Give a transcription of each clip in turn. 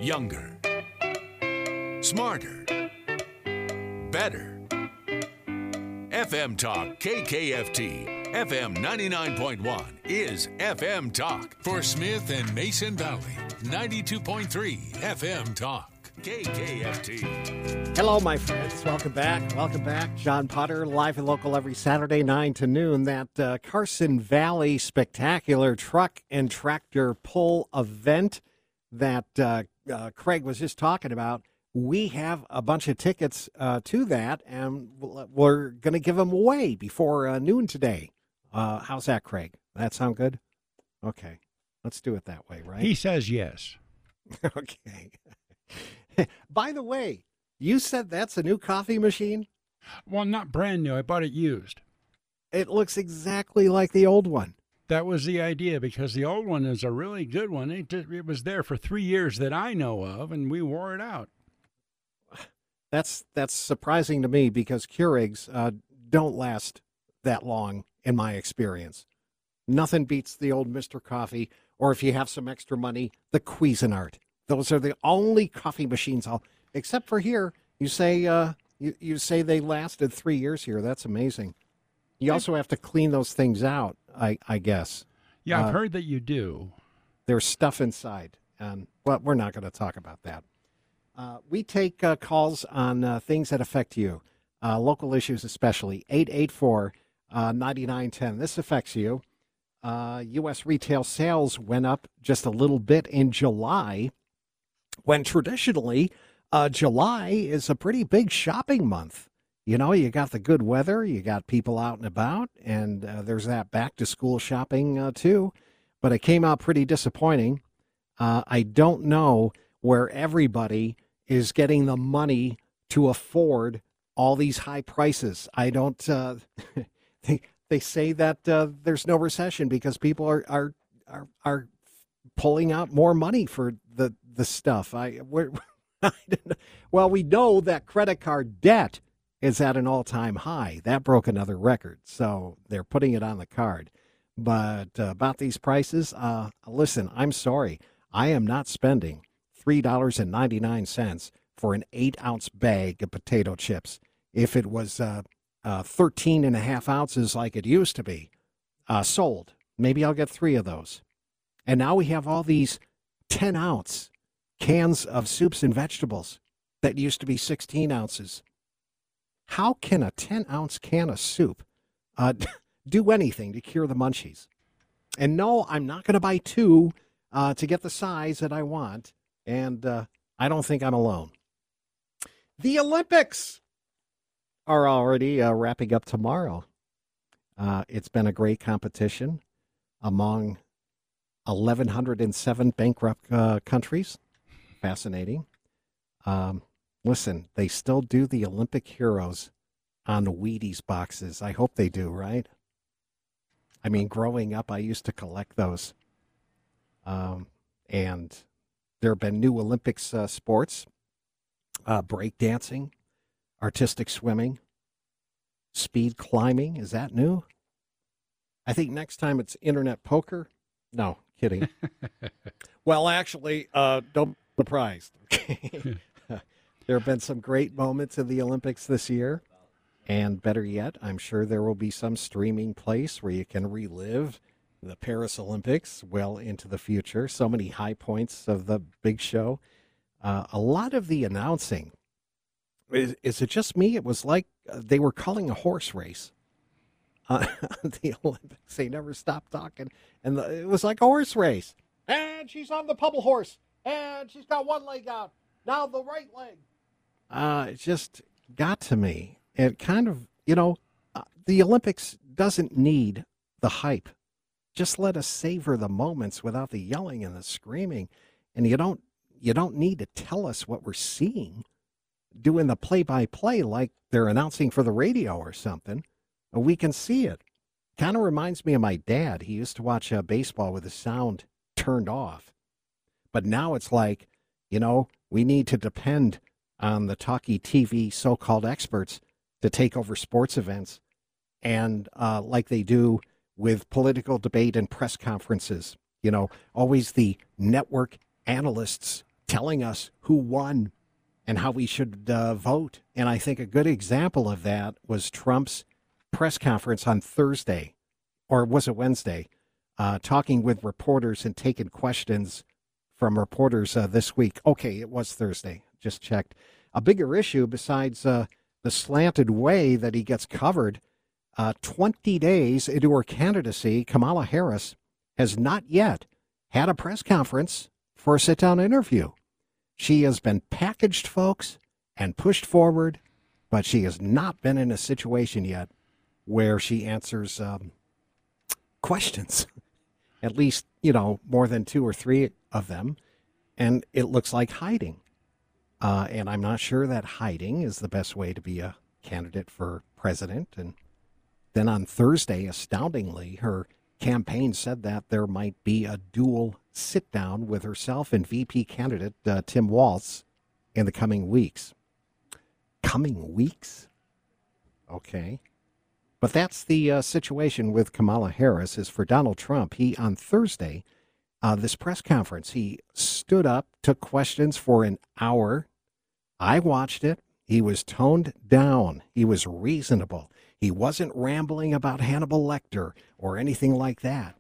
younger, smarter, better. FM Talk KKFT, FM 99.1 is FM Talk. For Smith and Mason Valley, 92.3 FM Talk, KKFT. Hello, my friends. Welcome back. Welcome back. John Potter, live and local every Saturday, 9 to noon. That Carson Valley Spectacular Truck and Tractor Pull event that Craig was just talking about. We have a bunch of tickets to that, and we're going to give them away before noon today. How's that, Craig? That sound good? Okay. Let's do it that way, right? He says yes. Okay. By the way, you said that's a new coffee machine? Well, not brand new. I bought it used. It looks exactly like the old one. That was the idea, because the old one is a really good one. It was there for 3 years that I know of, and we wore it out. That's surprising to me, because Keurigs don't last that long, in my experience. Nothing beats the old Mr. Coffee, or if you have some extra money, the Cuisinart. Those are the only coffee machines except for here. You say you say they lasted 3 years here. That's amazing. You also have to clean those things out, I guess. Yeah, I've heard that you do. There's stuff inside, and well, we're not going to talk about that. We take calls on things that affect you, local issues especially. 884-9910. This affects you. U.S. retail sales went up just a little bit in July, when traditionally July is a pretty big shopping month. You know, you got the good weather, you got people out and about, and there's that back-to-school shopping too. But it came out pretty disappointing. I don't know where everybody is getting the money to afford all these high prices. I don't. They say that there's no recession because people are pulling out more money for the stuff. Well, we know that credit card debt is at an all-time high. That broke another record, so they're putting it on the card. But about these prices, listen, I'm sorry. I am not spending $3.99 for an 8-ounce bag of potato chips. If it was 13 and a half ounces like it used to be, sold, maybe I'll get 3 of those. And now we have all these 10-ounce cans of soups and vegetables that used to be 16 ounces. How can a 10-ounce can of soup do anything to cure the munchies? And no, I'm not going to buy 2 to get the size that I want, and I don't think I'm alone. The Olympics are already wrapping up tomorrow. It's been a great competition among 1,107 bankrupt countries. Fascinating. Listen, they still do the Olympic heroes on the Wheaties boxes. I hope they do, right? I mean, growing up, I used to collect those. And there have been new Olympics sports, breakdancing, artistic swimming, speed climbing. Is that new? I think next time it's internet poker. No, kidding. Well, actually, don't be surprised. Okay. There have been some great moments in the Olympics this year. And better yet, I'm sure there will be some streaming place where you can relive the Paris Olympics well into the future. So many high points of the big show. A lot of the announcing, is it just me? It was like they were calling a horse race. The Olympics, they never stopped talking. And it was like a horse race. And she's on the pummel horse. And she's got one leg out. Now the right leg. It just got to me. It kind of, the Olympics doesn't need the hype. Just let us savor the moments without the yelling and the screaming. And you don't need to tell us what we're seeing, doing the play-by-play like they're announcing for the radio or something. We can see it. Kind of reminds me of my dad. He used to watch baseball with the sound turned off. But now it's like, we need to depend on the talkie TV so-called experts to take over sports events, and like they do with political debate and press conferences, always the network analysts telling us who won and how we should vote. And I think a good example of that was Trump's press conference on Thursday, or was it Wednesday, talking with reporters and taking questions from reporters this week. Okay, it was Thursday. Just checked. A bigger issue besides the slanted way that he gets covered, 20 days into her candidacy, Kamala Harris has not yet had a press conference for a sit-down interview. She has been packaged, folks, and pushed forward, but she has not been in a situation yet where she answers questions, at least, more than 2 or 3 of them, and it looks like hiding. And I'm not sure that hiding is the best way to be a candidate for president. And then on Thursday, astoundingly, her campaign said that there might be a dual sit-down with herself and VP candidate Tim Walz in the coming weeks. Coming weeks? Okay. But that's the situation with Kamala Harris. Is for Donald Trump, he, on Thursday, this press conference, he stood up, took questions for an hour. I watched it. He was toned down. He was reasonable. He wasn't rambling about Hannibal Lecter or anything like that.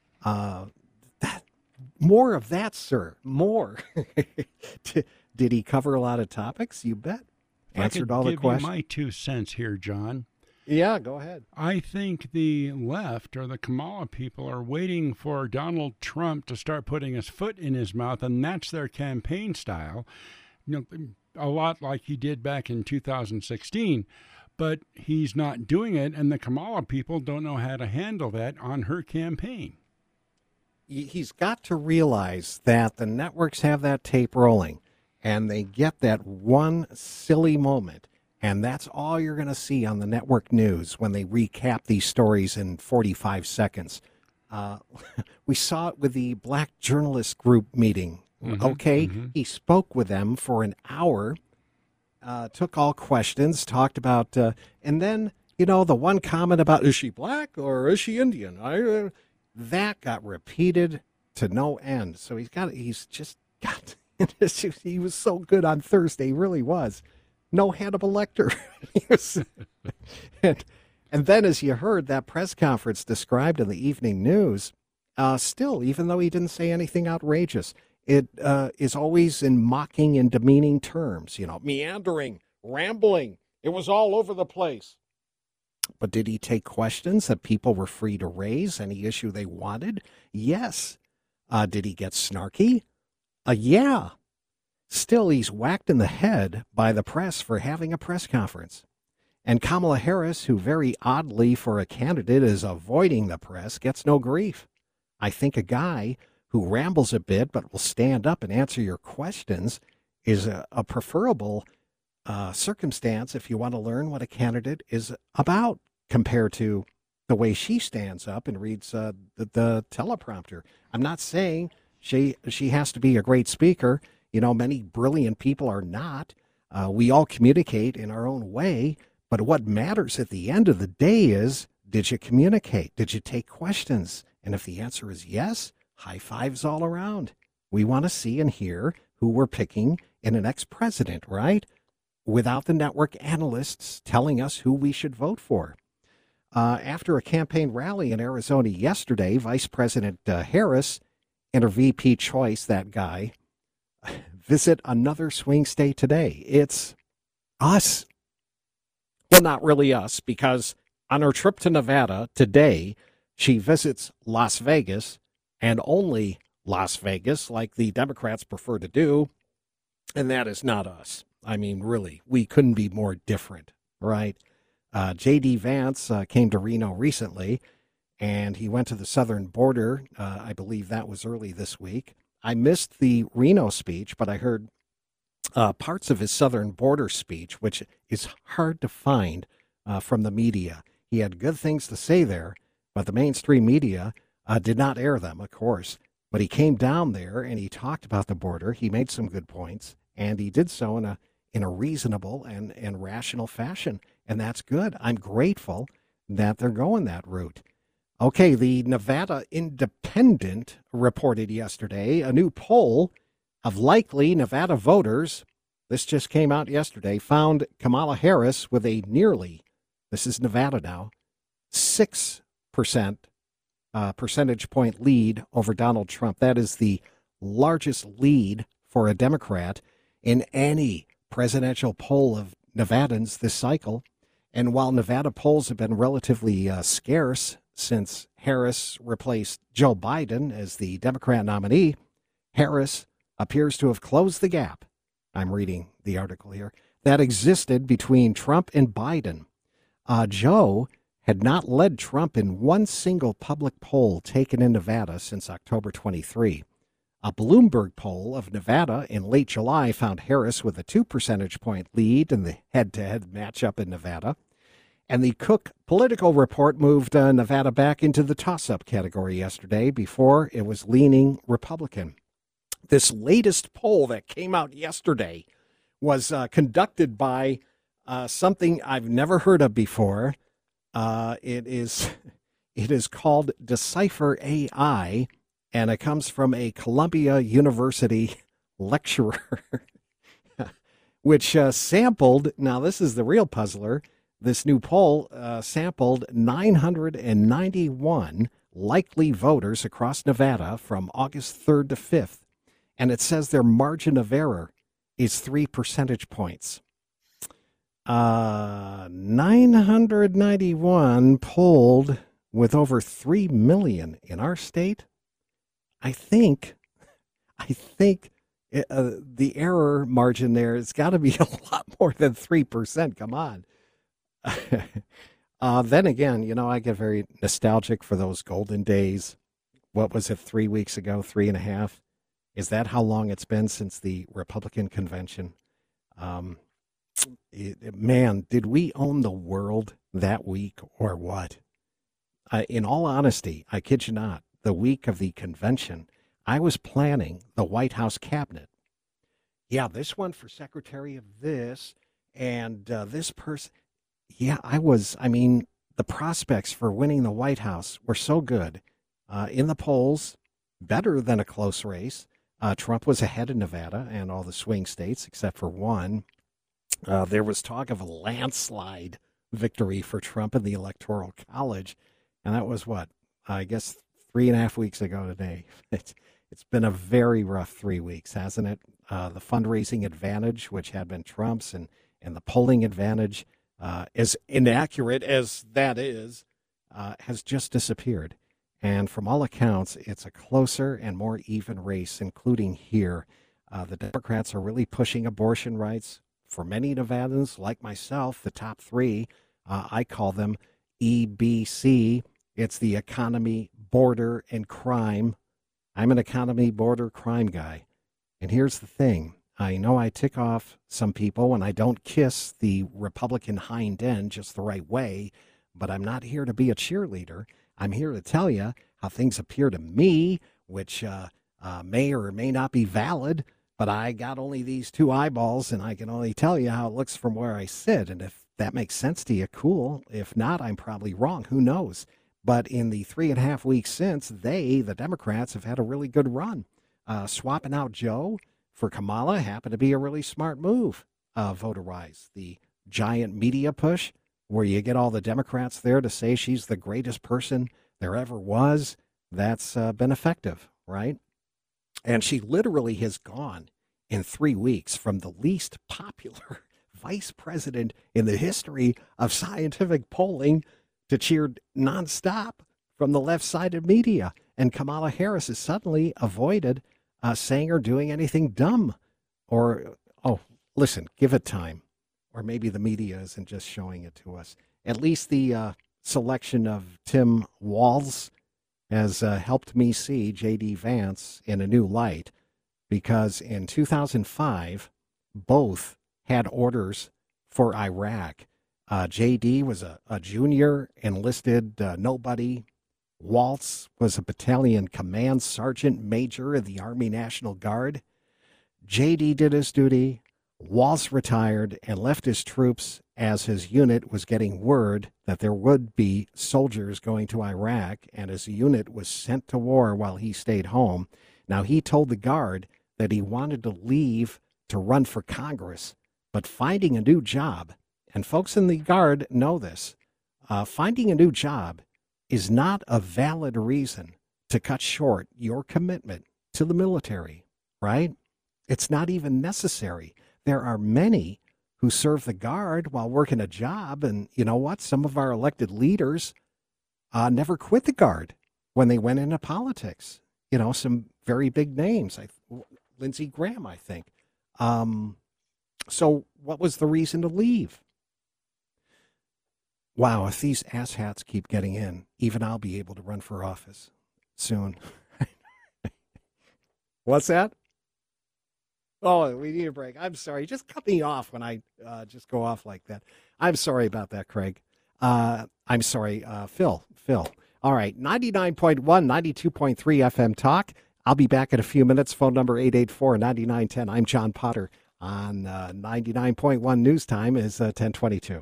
More of that, sir. More. Did he cover a lot of topics? You bet. Answered all the questions. My 2 cents here, John. Yeah, go ahead. I think the left or the Kamala people are waiting for Donald Trump to start putting his foot in his mouth, and that's their campaign style. A lot like he did back in 2016. But he's not doing it, and the Kamala people don't know how to handle that on her campaign. He's got to realize that the networks have that tape rolling, and they get that one silly moment, and that's all you're going to see on the network news when they recap these stories in 45 seconds. We saw it with the Black Journalist Group meeting. He spoke with them for an hour, took all questions, talked about, and then, the one comment about, is she black or is she Indian? That got repeated to no end. So he was so good on Thursday, he really was. No Hannibal Lecter. And then, as you heard, that press conference described in the evening news, still, even though he didn't say anything outrageous, it is always in mocking and demeaning terms, meandering, rambling. It was all over the place. But did he take questions that people were free to raise, any issue they wanted? Yes. Did he get snarky? Yeah. Still, he's whacked in the head by the press for having a press conference. And Kamala Harris, who very oddly for a candidate is avoiding the press, gets no grief. I think a guy who rambles a bit but will stand up and answer your questions is a preferable circumstance if you want to learn what a candidate is about, compared to the way she stands up and reads the teleprompter. I'm not saying she has to be a great speaker. Many brilliant people are not. We all communicate in our own way, but what matters at the end of the day is, did you communicate? Did you take questions? And if the answer is yes, high fives all around. We want to see and hear who we're picking in an ex-president, right? Without the network analysts telling us who we should vote for. After a campaign rally in Arizona yesterday, Vice President Harris and her VP choice, that guy, visit another swing state today. It's us. Well, not really us, because on her trip to Nevada today, she visits Las Vegas, and only Las Vegas, like the Democrats prefer to do, and that is not us. I mean, really, we couldn't be more different, right? J.D. Vance came to Reno recently, and he went to the southern border. I believe that was early this week. I missed the Reno speech, but I heard parts of his southern border speech, which is hard to find from the media. He had good things to say there, but the mainstream media did not air them, of course. But he came down there and he talked about the border. He made some good points, and he did so in a reasonable and rational fashion. And that's good. I'm grateful that they're going that route. Okay, the Nevada Independent reported yesterday a new poll of likely Nevada voters, this just came out yesterday, found Kamala Harris with a nearly, this is Nevada now, 6% percentage point lead over Donald Trump. That is the largest lead for a Democrat in any presidential poll of Nevadans this cycle. And while Nevada polls have been relatively scarce since Harris replaced Joe Biden as the Democrat nominee, Harris appears to have closed the gap, I'm reading the article here, that existed between Trump and Biden. Joe had not led Trump in one single public poll taken in Nevada since October 23. A Bloomberg poll of Nevada in late July found Harris with a 2 percentage point lead in the head-to-head matchup in Nevada. And the Cook Political Report moved Nevada back into the toss-up category yesterday. Before, it was leaning Republican. This latest poll that came out yesterday was conducted by something I've never heard of before. It is called Decipher AI, and it comes from a Columbia University lecturer, which sampled, now this is the real puzzler, this new poll sampled 991 likely voters across Nevada from August 3rd to 5th, and it says their margin of error is 3 percentage points. 991 polled with over 3 million in our state. I think the error margin there has got to be a lot more than 3%. Come on. Then again, I get very nostalgic for those golden days. What was it, 3 weeks ago, 3.5? Is that how long it's been since the Republican convention? Man, did we own the world that week or what? In all honesty, I kid you not, the week of the convention, I was planning the White House cabinet. Yeah, this one for secretary of this and this person. Yeah, the prospects for winning the White House were so good. In the polls, better than a close race. Trump was ahead in Nevada and all the swing states except for one. There was talk of a landslide victory for Trump in the Electoral College, and that was I guess 3.5 weeks ago today. It's been a very rough 3 weeks, hasn't it? The fundraising advantage, which had been Trump's, and the polling advantage, as inaccurate as that is, has just disappeared. And from all accounts, it's a closer and more even race, including here. The Democrats are really pushing abortion rights. For many Nevadans, like myself, the top three, I call them EBC. It's the economy, border, and crime. I'm an economy, border, crime guy. And here's the thing. I know I tick off some people, and I don't kiss the Republican hind end just the right way, but I'm not here to be a cheerleader. I'm here to tell you how things appear to me, which may or may not be valid, but I got only these two eyeballs, and I can only tell you how it looks from where I sit. And if that makes sense to you, cool. If not, I'm probably wrong. Who knows? But in the 3.5 weeks since, the Democrats, have had a really good run. Swapping out Joe for Kamala happened to be a really smart move, voter-wise. The giant media push, where you get all the Democrats there to say she's the greatest person there ever was, that's been effective, right? And she literally has gone in 3 weeks from the least popular vice president in the history of scientific polling to cheered nonstop from the left-sided media. And Kamala Harris has suddenly avoided saying or doing anything dumb. Or, listen, give it time. Or maybe the media isn't just showing it to us. At least the selection of Tim Walz has helped me see J.D. Vance in a new light, because in 2005, both had orders for Iraq. J.D. was a junior enlisted nobody. Waltz was a battalion command sergeant major in the Army National Guard. J.D. did his duty. Waltz retired and left his troops as his unit was getting word that there would be soldiers going to Iraq, and his unit was sent to war while he stayed home. Now, he told the Guard that he wanted to leave to run for Congress, but finding a new job, and folks in the Guard know this, finding a new job is not a valid reason to cut short your commitment to the military, right? It's not even necessary. There are many who serve the Guard while working a job, and you know what? Some of our elected leaders never quit the Guard when they went into politics. You know, some very big names, Lindsey Graham, I think. So what was the reason to leave? Wow, if these asshats keep getting in, even I'll be able to run for office soon. What's that? Oh, we need a break. I'm sorry. Just cut me off when I just go off like that. I'm sorry about that, Craig. I'm sorry, Phil. All right, 99.1, 92.3 FM Talk. I'll be back in a few minutes. Phone number 884-9910. I'm John Potter on 99.1 News Time is 1022.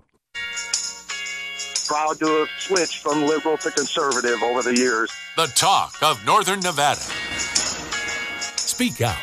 Proud to have switched from liberal to conservative over the years. The talk of Northern Nevada. Speak out.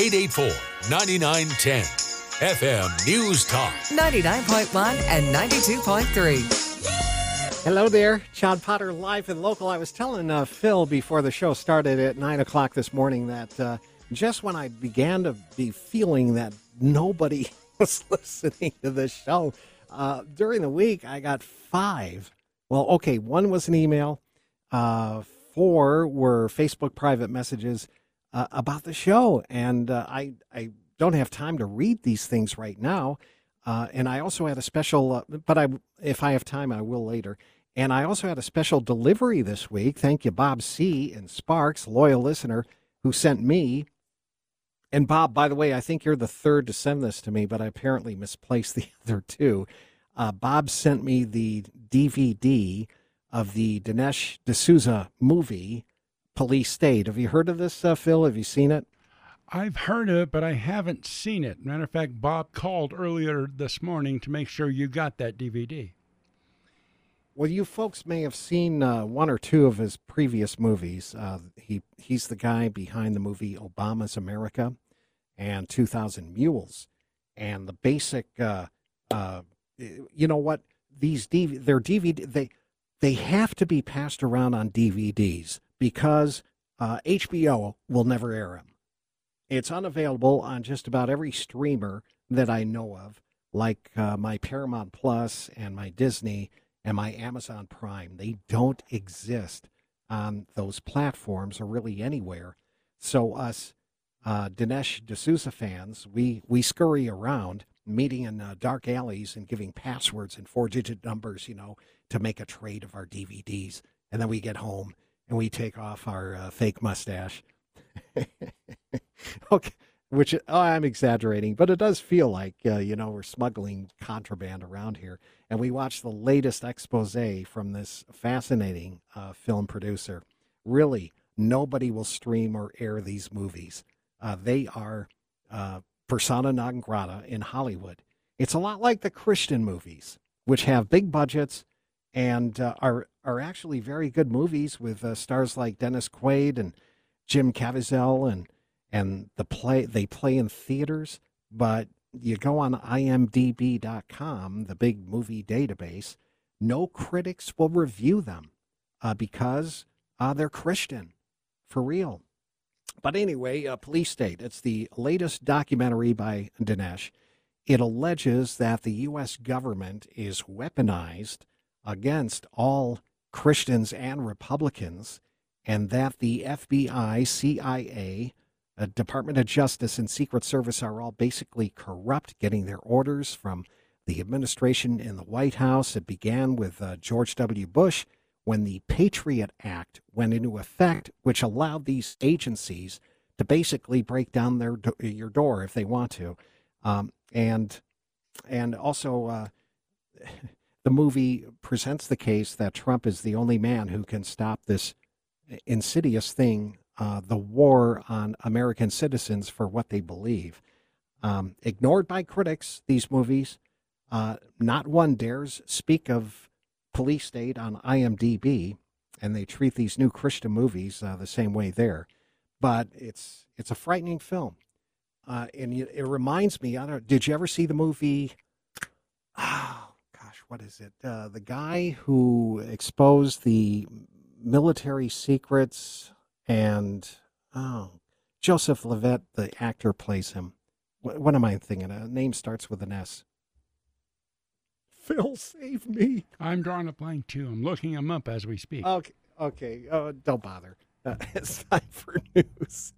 884-9910. FM News Talk. 99.1 and 92.3. Hello there. John Potter, live and local. I was telling Phil before the show started at 9 o'clock this morning that just when I began to be feeling that nobody was listening to the show, during the week I got 5. Well, okay, 1 was an email. 4 were Facebook private messages about the show. And I don't have time to read these things right now. And I also had a special, if I have time, I will later. And I also had a special delivery this week. Thank you, Bob C. in Sparks, loyal listener, who sent me. And Bob, by the way, I think you're the third to send this to me, but I apparently misplaced the other 2. Bob sent me the DVD of the Dinesh D'Souza movie, Police State. Have you heard of this, Phil? Have you seen it? I've heard of it, but I haven't seen it. Matter of fact, Bob called earlier this morning to make sure you got that DVD. Well, you folks may have seen 1 or 2 of his previous movies. He's the guy behind the movie Obama's America and 2,000 Mules. And the basic, you know what? These they're DVD. They have to be passed around on DVDs because HBO will never air them. It's unavailable on just about every streamer that I know of, like my Paramount Plus and my Disney and my Amazon Prime. They don't exist on those platforms or really anywhere. So us Dinesh D'Souza fans, we scurry around, meeting in dark alleys and giving passwords and 4-digit numbers, you know, to make a trade of our DVDs. And then we get home and we take off our fake mustache. Okay, which I'm exaggerating, but it does feel like, you know, we're smuggling contraband around here. And we watched the latest expose from this fascinating film producer. Really, nobody will stream or air these movies. They are persona non grata in Hollywood. It's a lot like the Christian movies, which have big budgets and are actually very good movies with stars like Dennis Quaid and Jim Caviezel, and they play in theaters, but you go on IMDb.com, the big movie database, no critics will review them because they're Christian, for real. But anyway, Police State, it's the latest documentary by Dinesh. It alleges that the U.S. government is weaponized against all Christians and Republicans, and that the FBI, CIA, Department of Justice, and Secret Service are all basically corrupt, getting their orders from the administration in the White House. It began with George W. Bush when the Patriot Act went into effect, which allowed these agencies to basically break down your door if they want to. And also the movie presents the case that Trump is the only man who can stop this insidious thing, the war on American citizens for what they believe. Ignored by critics, these movies, not one dares speak of Police State on IMDb, and they treat these new Christian movies the same way there. But it's a frightening film. And it reminds me, I don't. Did you ever see the movie? Oh gosh, what is it? The guy who exposed the military secrets, and Joseph Levitt, the actor, plays him. What am I thinking? A name starts with an S. Phil, save me. I'm drawing a blank too. I'm looking him up as we speak. Okay. Don't bother. It's time for news.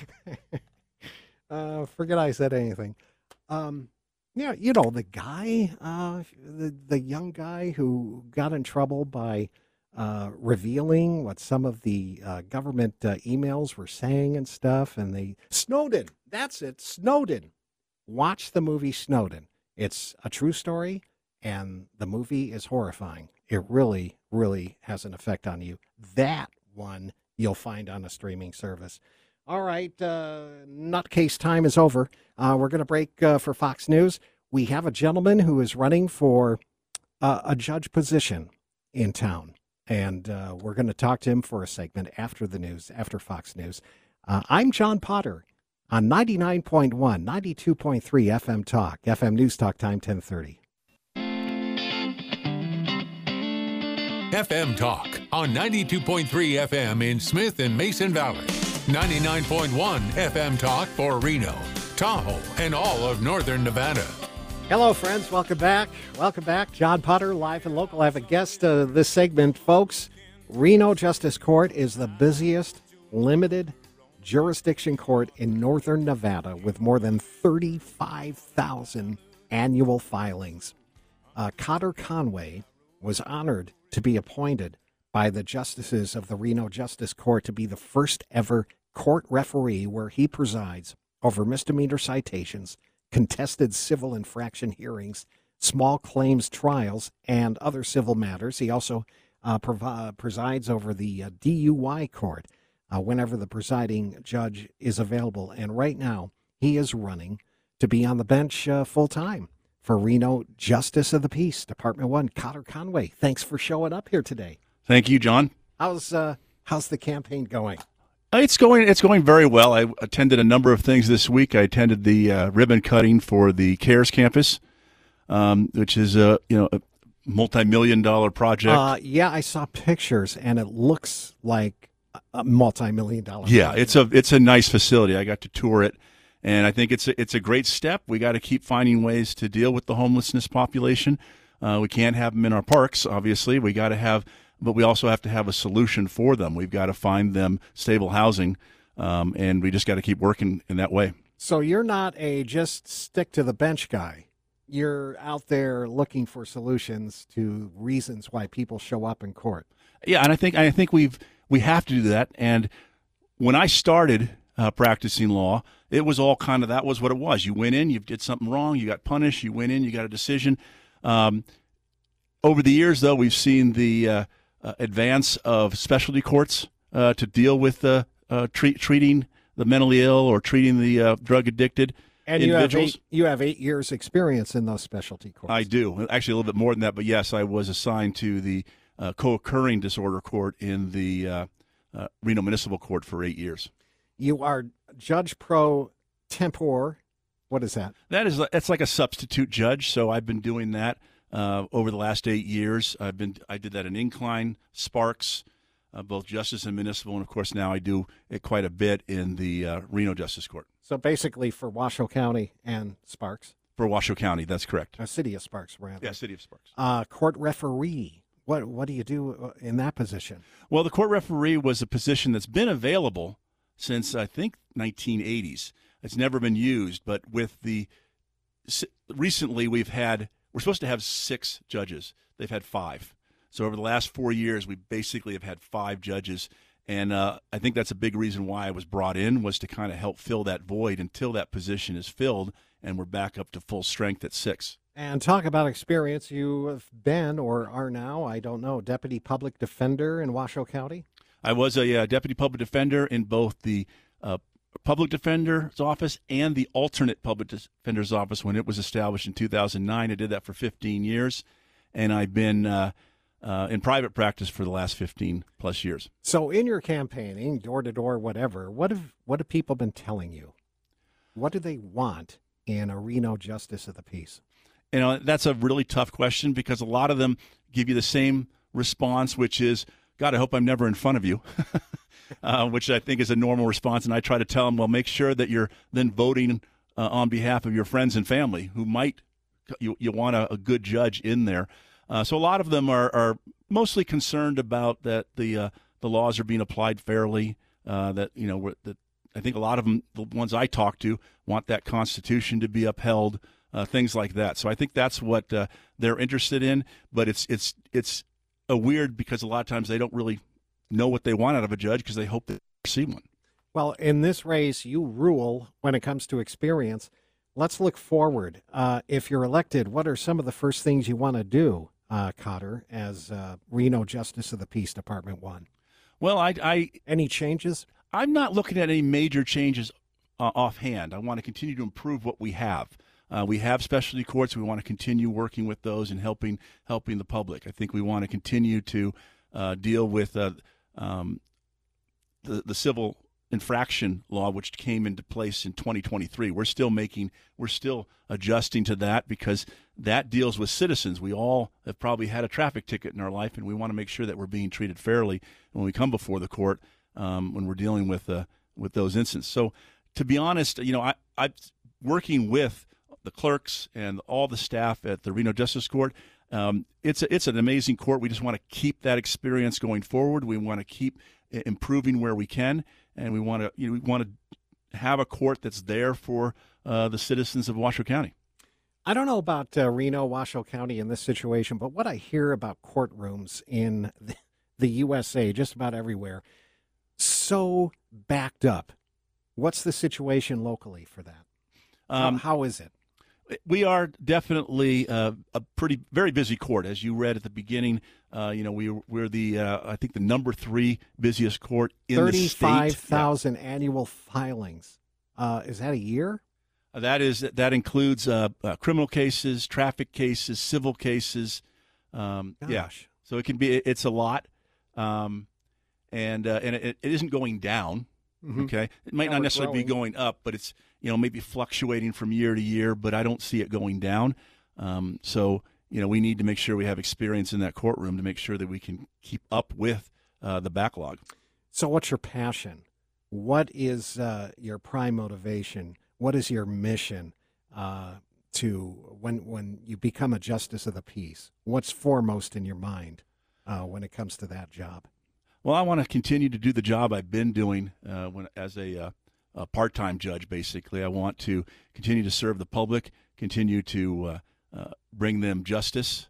Forget I said anything. Yeah, the guy, the young guy who got in trouble by revealing what some of the government emails were saying and stuff, and Snowden. That's it, Snowden. Watch the movie Snowden. It's a true story, and the movie is horrifying. It really, really has an effect on you. That one you'll find on a streaming service. All right, nutcase time is over. We're going to break for Fox News. We have a gentleman who is running for a judge position in town, and we're going to talk to him for a segment after the news, after Fox News. I'm John Potter on 99.1, 92.3 FM Talk, FM News Talk Time 1030. FM Talk on 92.3 FM in Smith and Mason Valley. 99.1 FM Talk for Reno, Tahoe, and all of northern Nevada. Hello, friends. Welcome back. Welcome back. John Potter, live and local. I have a guest this segment, folks. Reno Justice Court is the busiest limited jurisdiction court in northern Nevada with more than 35,000 annual filings. Cotter Conway was honored to be appointed by the justices of the Reno Justice Court to be the first ever court referee where he presides over misdemeanor citations, contested civil infraction hearings, small claims trials, and other civil matters. He also presides over the DUI court whenever the presiding judge is available. And right now, he is running to be on the bench full-time for Reno Justice of the Peace, Department 1. Cotter Conway, thanks for showing up here today. Thank you, John. How's the campaign going? It's going very well. I attended a number of things this week. I attended the ribbon cutting for the CARES campus, which is a multi-million-dollar project. Yeah, I saw pictures, and it looks like a multi-million-dollar. Yeah, project. it's a nice facility. I got to tour it, and I think it's a great step. We got to keep finding ways to deal with the homelessness population. We can't have them in our parks, obviously. But we also have to have a solution for them. We've got to find them stable housing, and we just got to keep working in that way. So you're not a just stick to the bench guy. You're out there looking for solutions to reasons why people show up in court. Yeah, and I think we have to do that. And when I started practicing law, it was all kind of that was what it was. You went in, you did something wrong, you got punished. You went in, you got a decision. Over the years, though, we've seen the advance of specialty courts to deal with treating the mentally ill or treating the drug addicted individuals. You have 8 years experience in those specialty courts. I do. Actually, a little bit more than that. But yes, I was assigned to the co-occurring disorder court in the Reno Municipal Court for 8 years. You are judge pro tempore. What is that? That's like a substitute judge. So I've been doing that over the last 8 years. I did that in Incline, Sparks, both justice and municipal, and of course now I do it quite a bit in the Reno Justice Court. So basically for Washoe County and Sparks. For Washoe County, that's correct. City of Sparks, rather. Yeah, City of Sparks. Court referee. What do you do in that position? Well, the court referee was a position that's been available since I think 1980s. It's never been used, but recently we're supposed to have 6 judges. They've had 5. So over the last 4 years, we basically have had 5 judges. And I think that's a big reason why I was brought in, was to kind of help fill that void until that position is filled and we're back up to full strength at 6. And talk about experience. You have been, or are now, I don't know, deputy public defender in Washoe County? I was a deputy public defender in both the public defender's office and the alternate public defender's office when it was established in 2009. I did that for 15 years, and I've been in private practice for the last 15 plus years. So in your campaigning, door to door, whatever, what have people been telling you? What do they want in a Reno justice of the peace? You know, that's a really tough question because a lot of them give you the same response, which is, God, I hope I'm never in front of you, which I think is a normal response. And I try to tell them, well, make sure that you're then voting on behalf of your friends and family who might, you want a good judge in there. So a lot of them are mostly concerned about that the laws are being applied fairly, that, you know, that I think a lot of them, the ones I talk to, want that Constitution to be upheld, things like that. So I think that's what they're interested in. But it's a weird because a lot of times they don't really know what they want out of a judge because they hope they see one. Well, in this race, you rule when it comes to experience. Let's look forward. If you're elected, what are some of the first things you want to do, Cotter, as Reno Justice of the Peace Department 1? Well, I any changes? I'm not looking at any major changes offhand. I want to continue to improve what we have. We have specialty courts. We want to continue working with those and helping the public. I think we want to continue to deal with the civil infraction law, which came into place in 2023. We're still adjusting to that because that deals with citizens. We all have probably had a traffic ticket in our life, and we want to make sure that we're being treated fairly when we come before the court when we're dealing with those incidents. So, to be honest, you know, I'm working with the clerks and all the staff at the Reno Justice Court. It's an amazing court. We just want to keep that experience going forward. We want to keep improving where we can, and we want to have a court that's there for the citizens of Washoe County. I don't know about Reno, Washoe County in this situation, but what I hear about courtrooms in the USA, just about everywhere, so backed up. What's the situation locally for that? How is it? We are definitely a very busy court, as you read at the beginning. We're the I think the number 3 busiest court in the state. 35,000 annual filings. Is that a year? That includes criminal cases, traffic cases, civil cases. Yeah, so it's a lot, and it isn't going down. Mm-hmm. Okay, it might not necessarily be going up, but it's maybe fluctuating from year to year. But I don't see it going down. So we need to make sure we have experience in that courtroom to make sure that we can keep up with the backlog. So, what's your passion? What is your prime motivation? What is your mission to when you become a justice of the peace? What's foremost in your mind when it comes to that job? Well, I want to continue to do the job I've been doing as a part-time judge, basically. I want to continue to serve the public, continue to bring them justice,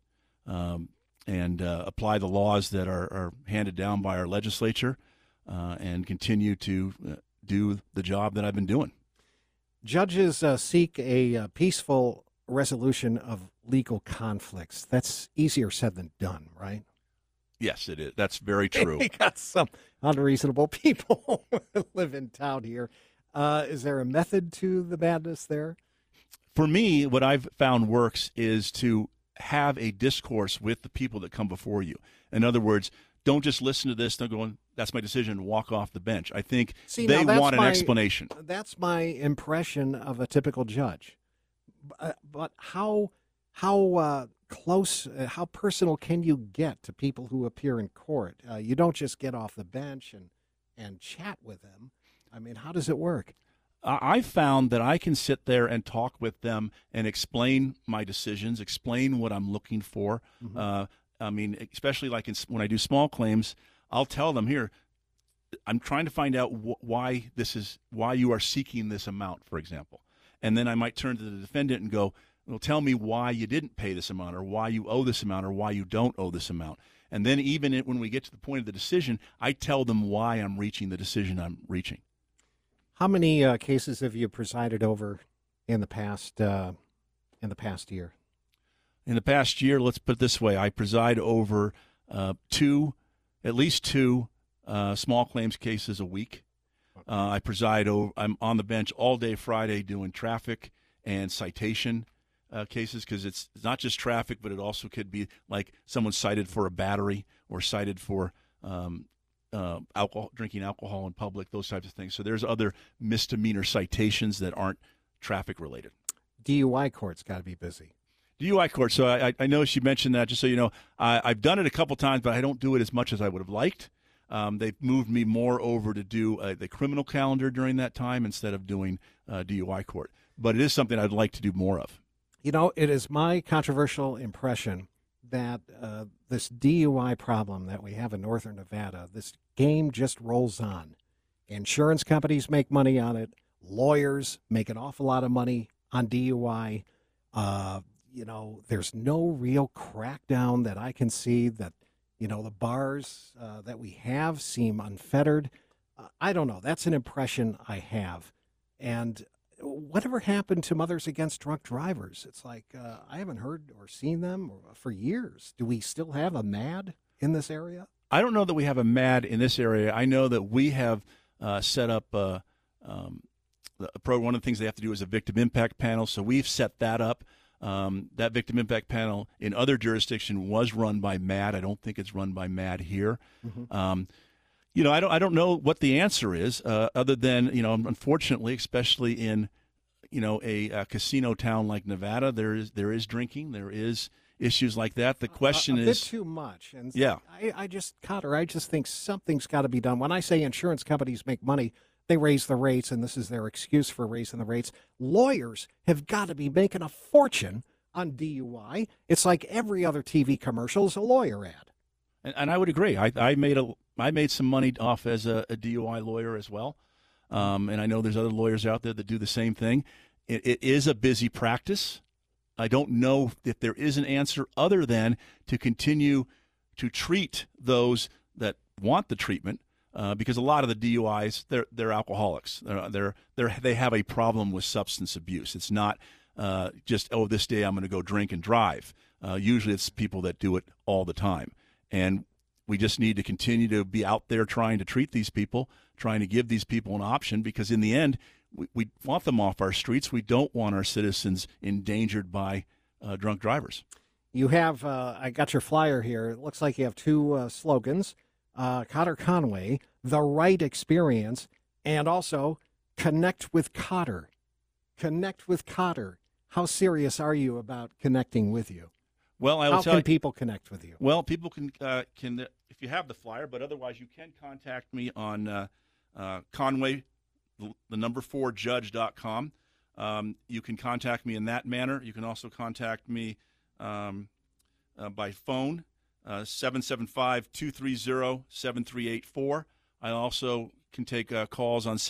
and apply the laws that are handed down by our legislature, and continue to do the job that I've been doing. Judges seek a peaceful resolution of legal conflicts. That's easier said than done, right? Yes, it is. That's very true. We got some unreasonable people who live in town here. Is there a method to the madness there? For me, what I've found works is to have a discourse with the people that come before you. In other words, don't just listen to this, don't go, that's my decision, and walk off the bench. I think they want an explanation. That's my impression of a typical judge. But how close, how personal can you get to people who appear in court? You don't just get off the bench and chat with them. I mean, how does it work? I've found that I can sit there and talk with them and explain my decisions, explain what I'm looking for. Mm-hmm. Especially like when I do small claims, I'll tell them, here, I'm trying to find out why you are seeking this amount, for example. And then I might turn to the defendant and go, well, tell me why you didn't pay this amount, or why you owe this amount, or why you don't owe this amount. And then even when we get to the point of the decision, I tell them why I'm reaching the decision I'm reaching. How many cases have you presided over in the past year? In the past year, let's put it this way: I preside over at least two small claims cases a week. I preside over. I'm on the bench all day Friday doing traffic and citation cases, because it's not just traffic, but it also could be like someone cited for a battery or cited for drinking alcohol in public, those types of things. So there's other misdemeanor citations that aren't traffic related. DUI court's got to be busy. DUI court. So I know she mentioned that. Just so you know, I've done it a couple times, but I don't do it as much as I would have liked. They've moved me more over to do the criminal calendar during that time instead of doing DUI court. But it is something I'd like to do more of. You know, it is my controversial impression that this DUI problem that we have in northern Nevada, this game just rolls on. Insurance companies make money on it. Lawyers make an awful lot of money on DUI. There's no real crackdown that I can see that, the bars that we have seem unfettered. I don't know. That's an impression I have. And whatever happened to Mothers Against Drunk Drivers? It's like I haven't heard or seen them for years. Do we still have a MAD in this area? I don't know that we have a MAD in this area. I know that we have set up one of the things they have to do is a victim impact panel. So we've set that up. That victim impact panel in other jurisdiction was run by MAD. I don't think it's run by MAD here. Mm-hmm. I don't know what the answer is, other than, unfortunately, especially in, a casino town like Nevada, there is drinking, there is issues like that. The question is a bit too much. And yeah, I just think something's got to be done. When I say insurance companies make money, they raise the rates, and this is their excuse for raising the rates. Lawyers have got to be making a fortune on DUI. It's like every other TV commercial is a lawyer ad. And I would agree. I made some money off as a DUI lawyer as well, and I know there's other lawyers out there that do the same thing. It is a busy practice. I don't know if there is an answer other than to continue to treat those that want the treatment, because a lot of the DUIs they're alcoholics. They have a problem with substance abuse. It's not just this day I'm going to go drink and drive. Usually it's people that do it all the time. And we just need to continue to be out there trying to treat these people, trying to give these people an option, because in the end, we want them off our streets. We don't want our citizens endangered by drunk drivers. You have, I got your flyer here. It looks like you have two slogans, Cotter Conway, The Right Experience, and also Connect with Cotter. Connect with Cotter. How serious are you about connecting with you? Well, how can people connect with you? Well, people can if you have the flyer, but otherwise you can contact me on Conway, the number 4 judge.com. You can contact me in that manner. You can also contact me by phone, 775-230-7384. I also can take calls on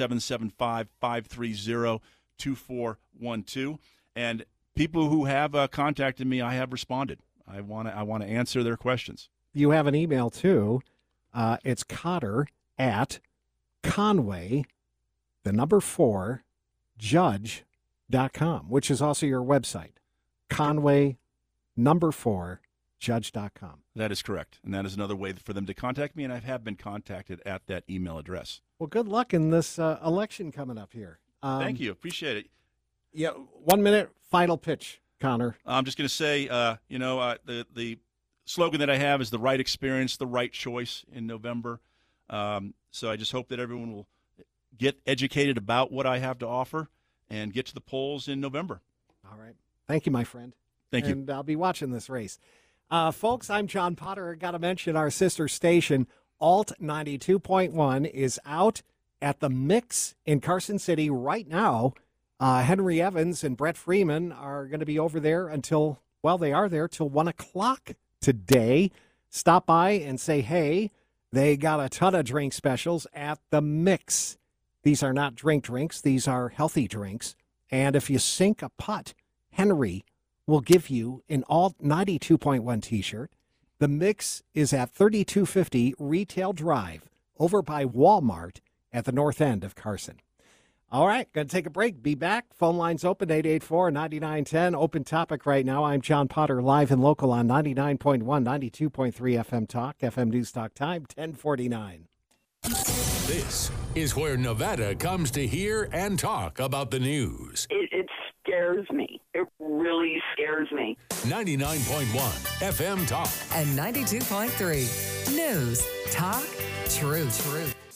775-530-2412. And people who have contacted me, I have responded. I want to answer their questions. You have an email, too. It's Cotter at Conway, the number 4, judge.com, which is also your website. Conway, number 4, judge.com. That is correct. And that is another way for them to contact me, and I have been contacted at that email address. Well, good luck in this election coming up here. Thank you. Appreciate it. Yeah, 1 minute final pitch, Connor. I'm just going to say, the slogan that I have is the right experience, the right choice in November. So I just hope that everyone will get educated about what I have to offer and get to the polls in November. All right. Thank you, my friend. Thank you. And I'll be watching this race. Folks, I'm John Potter. I got to mention our sister station, Alt 92.1, is out at the Mix in Carson City right now. Henry Evans and Brett Freeman are going to be over there until, they are there till 1 o'clock today. Stop by and say, hey, they got a ton of drink specials at the Mix. These are not drinks. These are healthy drinks. And if you sink a putt, Henry will give you an Alt 92.1 T-shirt. The Mix is at 3250 Retail Drive over by Walmart at the north end of Carson. All right, going to take a break. Be back. Phone lines open, 884-9910. Open topic right now. I'm John Potter, live and local on 99.1, 92.3 FM Talk, FM News Talk Time, 1049. This is where Nevada comes to hear and talk about the news. It scares me. It really scares me. 99.1 FM Talk. And 92.3 News Talk Truth.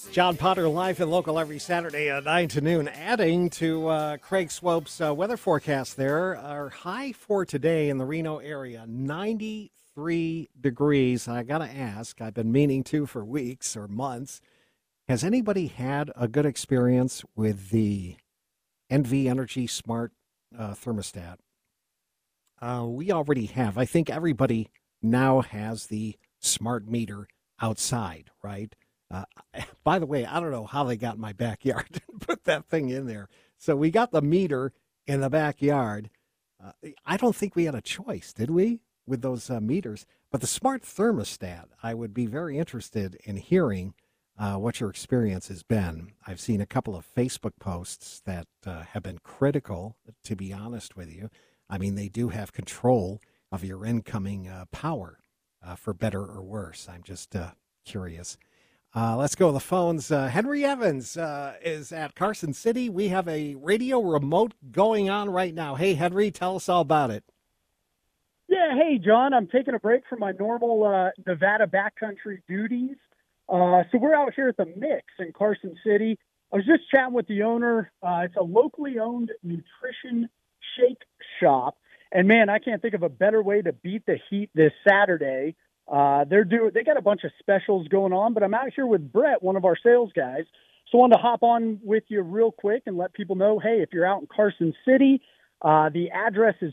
John Potter live and local every Saturday at 9 to noon. Adding to Craig Swope's weather forecast there, our high for today in the Reno area, 93 degrees. I got to ask, I've been meaning to for weeks or months, has anybody had a good experience with the NV Energy Smart thermostat? We already have. I think everybody now has the smart meter outside, right? By the way, I don't know how they got in my backyard and put that thing in there. So we got the meter in the backyard. I don't think we had a choice, did we, with those meters? But the smart thermostat, I would be very interested in hearing what your experience has been. I've seen a couple of Facebook posts that have been critical, to be honest with you. I mean, they do have control of your incoming power, for better or worse. I'm just curious. Let's go to the phones. Henry Evans is at Carson City. We have a radio remote going on right now. Hey, Henry, tell us all about it. Yeah, hey, John. I'm taking a break from my normal Nevada backcountry duties. So we're out here at the Mix in Carson City. I was just chatting with the owner. It's a locally owned nutrition shake shop. And, man, I can't think of a better way to beat the heat this Saturday. They got a bunch of specials going on, but I'm out here with Brett, one of our sales guys. So I wanted to hop on with you real quick and let people know, hey, if you're out in Carson City, the address is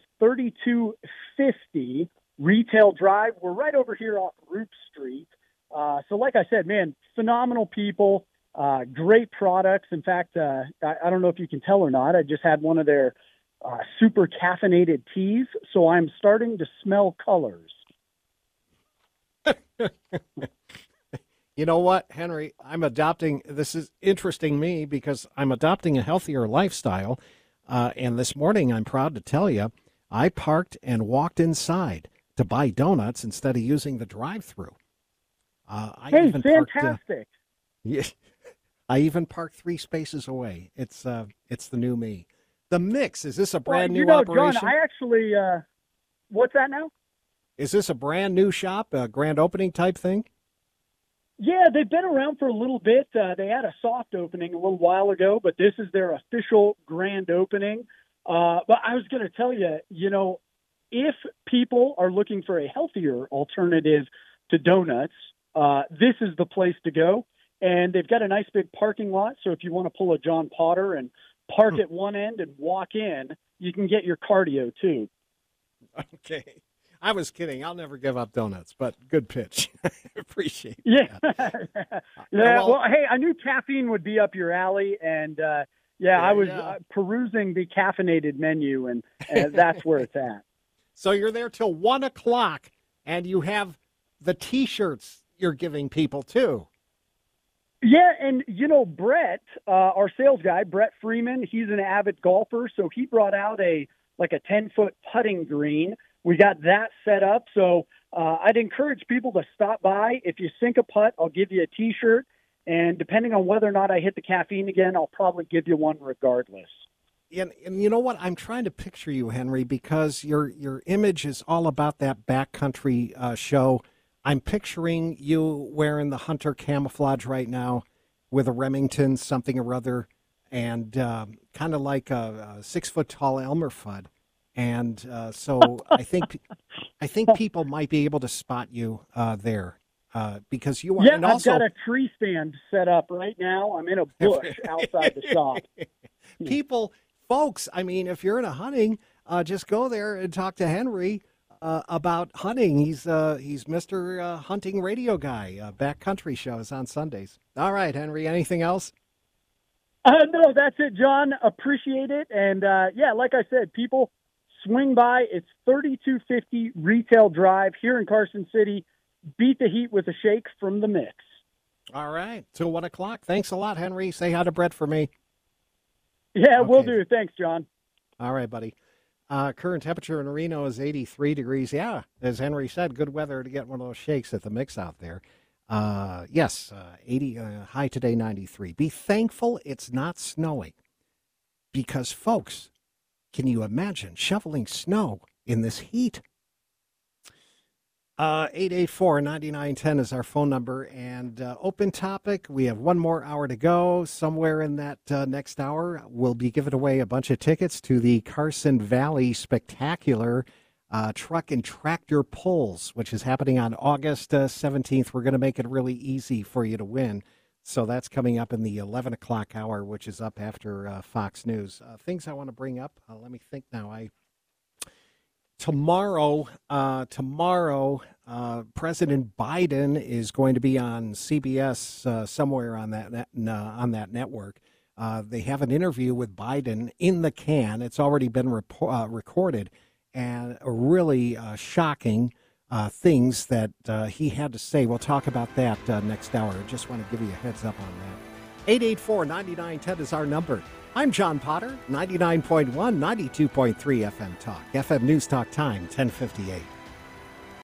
3250 Retail Drive. We're right over here off Root Street. So like I said, man, phenomenal people, great products. In fact, I don't know if you can tell or not, I just had one of their super caffeinated teas, so I'm starting to smell colors. You know what, Henry? This is interesting me because I'm adopting a healthier lifestyle. And this morning, I'm proud to tell you, I parked and walked inside to buy donuts instead of using the drive-through. Hey, fantastic. I even parked 3 spaces away. It's the new me. The Mix, is this a brand new operation? John, I actually, what's that now? Is this a brand new shop, a grand opening type thing? Yeah, they've been around for a little bit. They had a soft opening a little while ago, but this is their official grand opening. But I was going to tell you, if people are looking for a healthier alternative to donuts, this is the place to go. And they've got a nice big parking lot, so if you want to pull a John Potter and park at one end and walk in, you can get your cardio too. Okay. I was kidding. I'll never give up donuts, but good pitch. Appreciate that. Yeah. Well, hey, I knew caffeine would be up your alley, and I was perusing the caffeinated menu, and that's where it's at. So you're there till 1 o'clock, and you have the T-shirts you're giving people too. Yeah, and Brett, our sales guy, Brett Freeman, he's an avid golfer, so he brought out a 10-foot putting green. We got that set up, so I'd encourage people to stop by. If you sink a putt, I'll give you a T-shirt, and depending on whether or not I hit the caffeine again, I'll probably give you one regardless. And you know what? I'm trying to picture you, Henry, because your image is all about that backcountry show. I'm picturing you wearing the hunter camouflage right now with a Remington something or other, and kind of like a 6-foot-tall Elmer Fudd. And so I think people might be able to spot you there because you are. Yeah, and also, I've got a tree stand set up right now. I'm in a bush outside the shop. Folks, I mean, if you're into hunting, just go there and talk to Henry about hunting. He's Mr. Hunting Radio Guy. Backcountry shows on Sundays. All right, Henry. Anything else? No, that's it, John. Appreciate it. And like I said, people. Swing by. It's 3250 Retail Drive here in Carson City. Beat the heat with a shake from the Mix. All right. Till 1 o'clock. Thanks a lot, Henry. Say hi to Brett for me. Yeah, okay. Will do. Thanks, John. All right, buddy. Current temperature in Reno is 83 degrees. Yeah, as Henry said, good weather to get one of those shakes at the Mix out there. 80 high today, 93. Be thankful it's not snowing because, folks, can you imagine shoveling snow in this heat? 884-9910 is our phone number, and open topic. We have one more hour to go. Somewhere in that next hour, we'll be giving away a bunch of tickets to the Carson Valley Spectacular Truck and Tractor Pulls, which is happening on August 17th. We're going to make it really easy for you to win. So that's coming up in the 11 o'clock hour, which is up after Fox News. Things I want to bring up. Let me think now. Tomorrow, President Biden is going to be on CBS somewhere on that network. They have an interview with Biden in the can. It's already been recorded, and really shocking things that he had to say. We'll talk about that next hour. I just want to give you a heads up on that. 884-9910 is our number. I'm John Potter, 99.1, 92.3 FM Talk. FM News Talk Time, 1058.